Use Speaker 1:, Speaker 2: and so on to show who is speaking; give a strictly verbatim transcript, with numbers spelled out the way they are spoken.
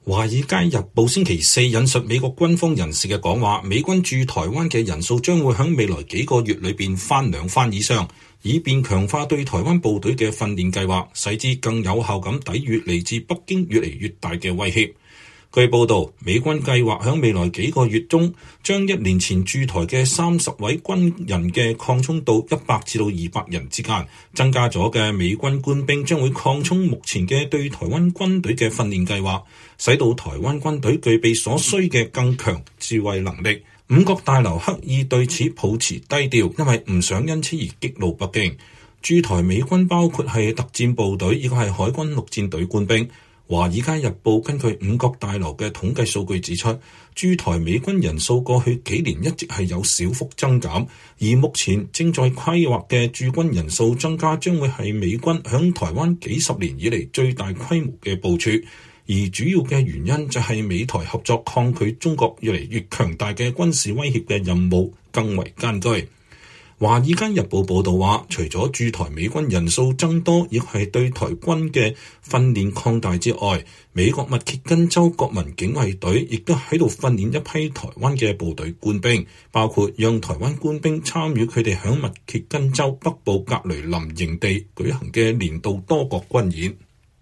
Speaker 1: 《華爾街日報》星期四引述美國軍方人士嘅講話，美軍駐台灣嘅人數將會喺未來幾個月裏邊翻兩番以上，以便強化對台灣部隊嘅訓練計劃，使之更有效咁抵禦嚟自北京越嚟越大嘅威脅。據報道，美軍計劃喺未來幾個月中，將一年前駐台嘅三十位軍人嘅擴充到一百至到二百人之間。增加咗嘅美軍官兵將會擴充目前嘅對台灣軍隊嘅訓練計劃，使到台灣軍隊具備所需嘅更強自衛能力。五角大樓刻意對此保持低調，因為唔想因此而激怒北京。駐台美軍包括係特戰部隊，以及係海軍陸戰隊官兵。《華爾街日報》根據五角大樓嘅統計數據指出，駐台美軍人數過去幾年一直係有小幅增減，而目前正在規劃嘅駐軍人數增加將會係美軍響台灣幾十年以嚟最大規模嘅部署，而主要嘅原因就係美台合作抗拒中國越嚟越強大嘅軍事威脅嘅任務更為艱巨。《華爾街日報》報導話，除咗駐台美軍人數增多，亦係對台軍嘅訓練擴大之外，美國密歇根州國民警衛隊亦都喺度訓練一批台灣嘅部隊官兵，包括讓台灣官兵參與佢哋響密歇根州北部格雷林營地舉行嘅年度多國軍演。